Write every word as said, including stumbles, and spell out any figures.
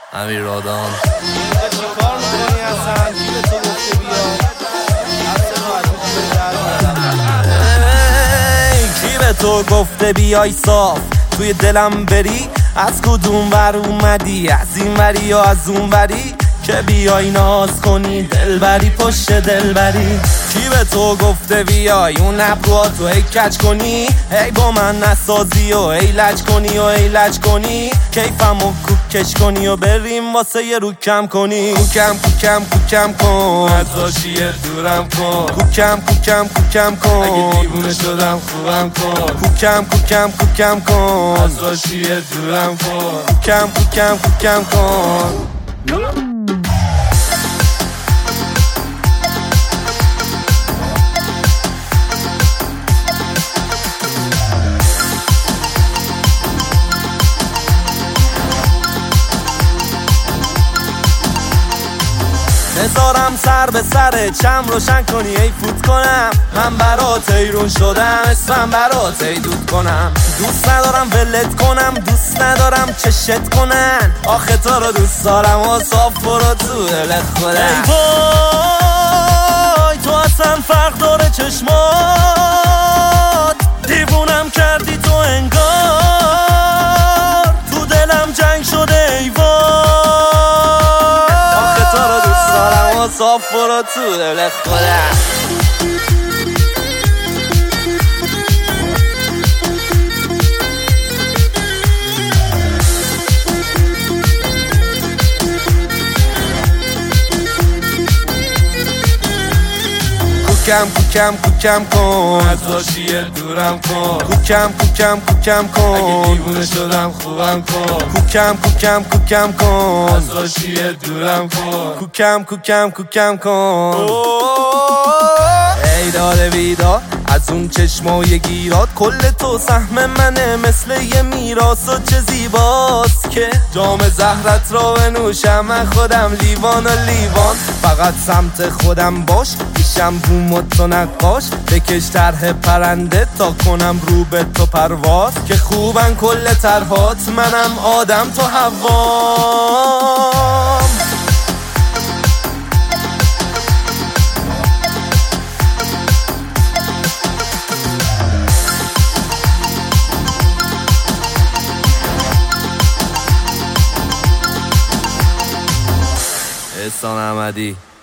امیر رادان. چیکار میکنی اصلا؟ کی به تو گفته بیا؟ کی به تو گفته بیای صاف توی دلم بری؟ از کدوم ور اومدی؟ از این وری یا از اون وری؟ که بیای ناز کنی دلبری پشت دلبری. کی به تو گفته بیای اون ابروهاتو ای کج کنی؟ ای با من نسازی و ای لج کنی و ای لج کنی. کیفم و کوکش کنی و بریم واسه یه رو کم کنی. کوکم کوکم کوکم کن از حاشیه دورم کن. کوکم کوکم کوکم کن اگه دیوونه شدم خوبم کن. کوکم کوکم کوکم کن از حاشیه دورم کن. کوکم کوکم کوکم کن. بذارم سر به سر چم روشن کنی ای فوت کنم. من برات ایرون شدم اسمم برات ای دود کنم. دوست ندارم ولت کنم دوست ندارم چشت کنن. آخه تو رو دوست دارم و صاف برو تو دلت خودم. ای وای تو اصلا فرق داره چشمات. دیوونم کردی تو انگار تو دلم جنگ شده ای وای. صاف برو تو دل خودم. کوکم کوکم کوکم کن از حاشیه دورم کن. کوکم کوکم کوکم کن اگه دیوونه شدم خوبم کن. کوکم کوکم کوکم کن از حاشیه دورم کن. کوکم کوکم کوکم کن. ای داده بیداد از اون چشمای گیرات. کل تو سهم منه مثل یه میراث و چه زیباست که جام زهرت را بنوشم. من خودم لیوان و لیوان فقط سمت خودم باش. پیشم بوم و تو نقاش بکش طرح پرنده تا کنم رو به تو پرواز. که خوبن کل طرحات منم آدم تو حوام. احسان احمدی.